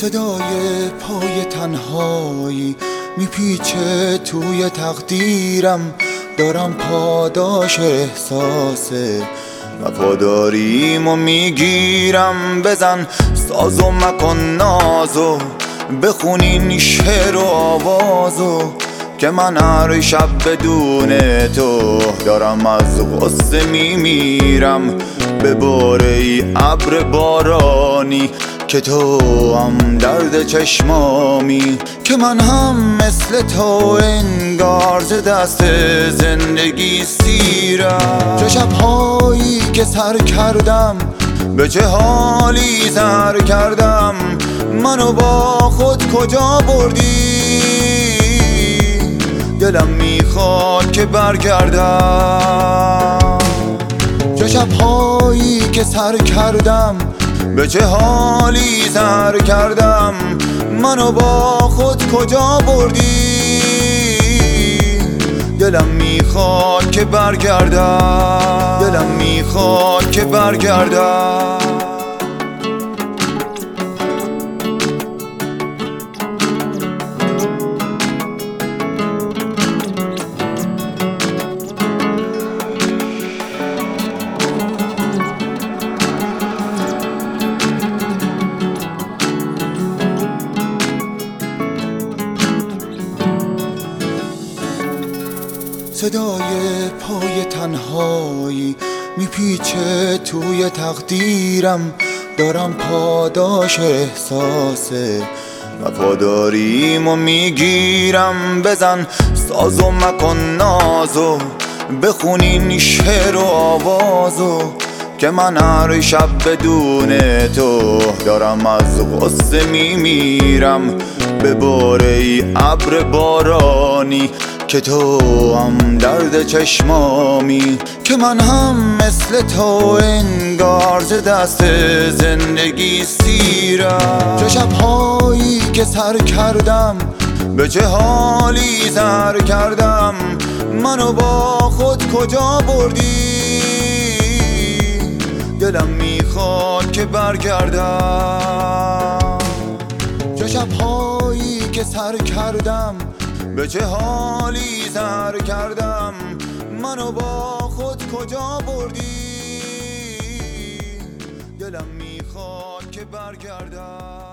صدای پای تنهایی میپیچه توی تقدیرم، دارم پاداش احساس وفاداریمو میگیرم. بزن سازو مکن نازو، بخونین شعر و آوازو، که من هر شب بدون تو دارم از غصه میمیرم. به باره ای ابر بارانی که تو هم درد چشمامی، که من هم مثل تو انگار ز دست زندگی سیرم. چه شبهایی که سر کردم، به چه حالی سر کردم، منو با خود کجا بردی؟ دلم میخواد که برگردم. چه شبهایی که سر کردم، به چه حالی سر کردم، منو با خود کجا بردی؟ دلم میخواد که برگردم، دلم میخواد که برگردم. صدای پای تنهایی میپیچه توی تقدیرم، دارم پاداش احساس وفاداریمو میگیرم. بزن سازو مکن نازو، بخونین شعر و آوازو، که من هر شب بدون تو دارم از غصه میمیرم. به باره ای ابر بارانی که تو هم درد چشمامی، که من هم مثل تو انگار ز دست زندگی سیرم. چه شبهایی که سر کردم، به چه حالی سر کردم، منو با خود کجا بردی؟ دلم میخواد که برگردم. چه شبهایی که سر کردم، به چه حالی سر کردم، منو با خود کجا بردی؟ دلم میخواد که برگردم.